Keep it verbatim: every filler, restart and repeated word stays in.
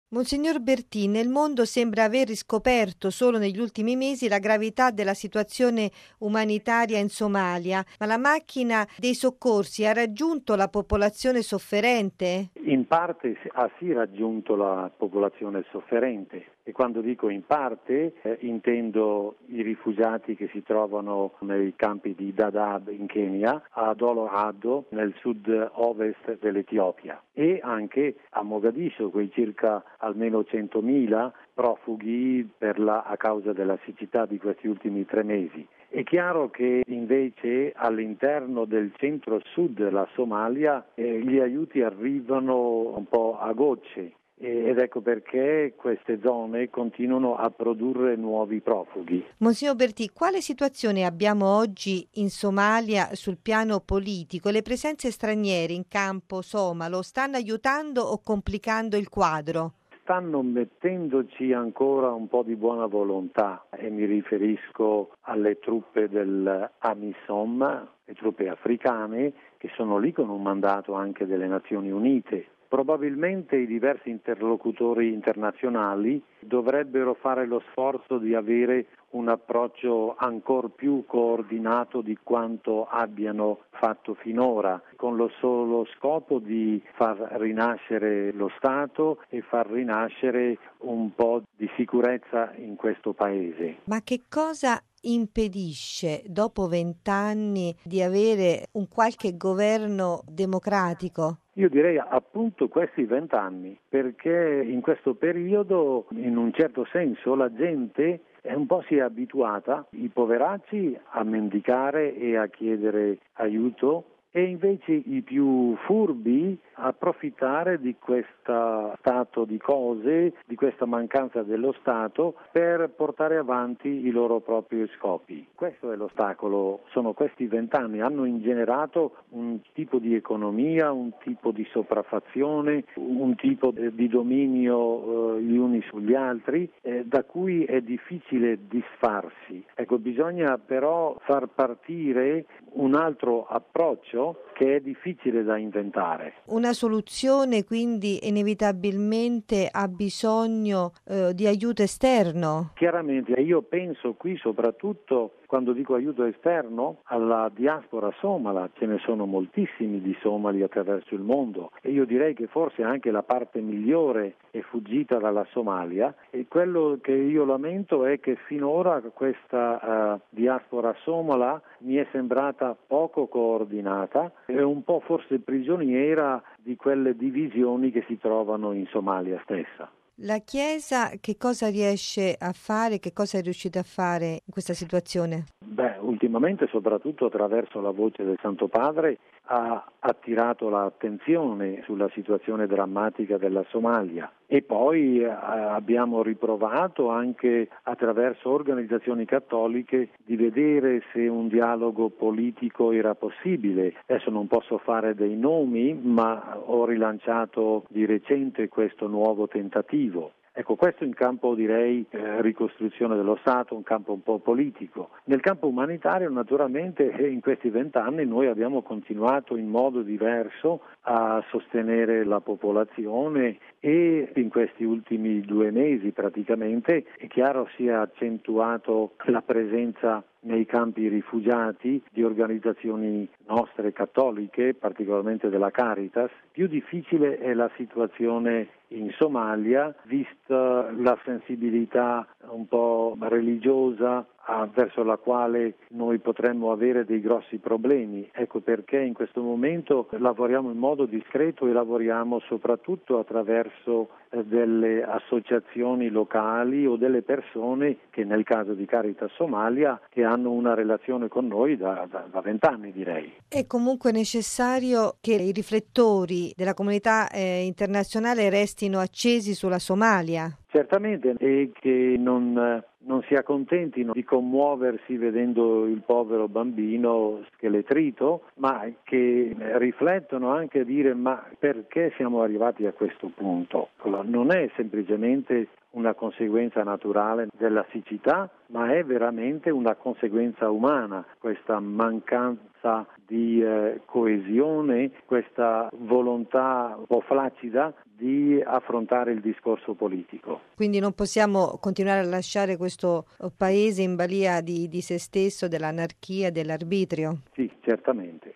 Monsignor Bertin, il mondo sembra aver riscoperto solo negli ultimi mesi la gravità della situazione umanitaria in Somalia, ma la macchina dei soccorsi ha raggiunto la popolazione sofferente? In parte ha sì raggiunto la popolazione sofferente e quando dico in parte eh, intendo i rifugiati che si trovano nei campi di Dadaab in Kenya, a Dolo-Addo nel sud-ovest dell'Etiopia e anche a Mogadiscio, quei circa almeno centomila profughi per la, a causa della siccità di questi ultimi tre mesi. È chiaro che invece all'interno del centro-sud della Somalia eh, gli aiuti arrivano un po' a gocce ed ecco perché queste zone continuano a produrre nuovi profughi. Monsignor Bertin, quale situazione abbiamo oggi in Somalia sul piano politico? Le presenze straniere in campo somalo stanno aiutando o complicando il quadro? Stanno mettendoci ancora un po' di buona volontà e mi riferisco alle truppe dell'AMISOM, le truppe africane che sono lì con un mandato anche delle Nazioni Unite. Probabilmente i diversi interlocutori internazionali dovrebbero fare lo sforzo di avere un approccio ancor più coordinato di quanto abbiano fatto finora, con lo solo scopo di far rinascere lo Stato e far rinascere un po' di sicurezza in questo paese. Ma che cosa impedisce dopo vent'anni di avere un qualche governo democratico? Io direi appunto questi vent'anni, perché in questo periodo, in un certo senso, la gente un po' si è abituata, i poveracci, a mendicare e a chiedere aiuto e invece i più furbi approfittare di questo stato di cose, di questa mancanza dello Stato per portare avanti i loro propri scopi. Questo è l'ostacolo, sono questi vent'anni, hanno ingenerato un tipo di economia, un tipo di sopraffazione, un tipo di dominio eh, gli uni sugli altri, eh, da cui è difficile disfarsi. Ecco, bisogna però far partire un altro approccio che è difficile da inventare. Una soluzione quindi inevitabilmente ha bisogno eh, di aiuto esterno? Chiaramente, io penso qui soprattutto, quando dico aiuto esterno, alla diaspora somala, ce ne sono moltissimi di somali attraverso il mondo e io direi che forse anche la parte migliore è fuggita dalla Somalia e quello che io lamento è che finora questa uh, diaspora somala mi è sembrata poco coordinata e un po' forse prigioniera di quelle divisioni che si trovano in Somalia stessa. La Chiesa che cosa riesce a fare, che cosa è riuscita a fare in questa situazione? Beh, ultimamente, soprattutto attraverso la voce del Santo Padre, ha attirato l'attenzione sulla situazione drammatica della Somalia e poi eh, abbiamo riprovato anche attraverso organizzazioni cattoliche di vedere se un dialogo politico era possibile. Adesso non posso fare dei nomi, ma ho rilanciato di recente questo nuovo tentativo. Ecco, questo in campo direi eh, ricostruzione dello Stato, un campo un po' politico. Nel campo umanitario naturalmente in questi vent'anni noi abbiamo continuato in modo diverso a sostenere la popolazione e in questi ultimi due mesi praticamente è chiaro si è accentuato la presenza nei campi rifugiati di organizzazioni nostre cattoliche, particolarmente della Caritas. Più difficile è la situazione in Somalia, vista la sensibilità un po' religiosa verso la quale noi potremmo avere dei grossi problemi. Ecco perché in questo momento lavoriamo in modo discreto e lavoriamo soprattutto attraverso eh, delle associazioni locali o delle persone che nel caso di Caritas Somalia che hanno una relazione con noi da vent'anni direi. È comunque necessario che i riflettori della comunità eh, internazionale restino accesi sulla Somalia. Certamente, e che non, non si accontentino di commuoversi vedendo il povero bambino scheletrito, ma che riflettono anche a dire ma perché siamo arrivati a questo punto? Non è semplicemente una conseguenza naturale della siccità, ma è veramente una conseguenza umana, questa mancanza di eh, coesione, questa volontà un po' flaccida di affrontare il discorso politico. Quindi non possiamo continuare a lasciare questo paese in balia di, di se stesso, dell'anarchia, dell'arbitrio? Sì, certamente.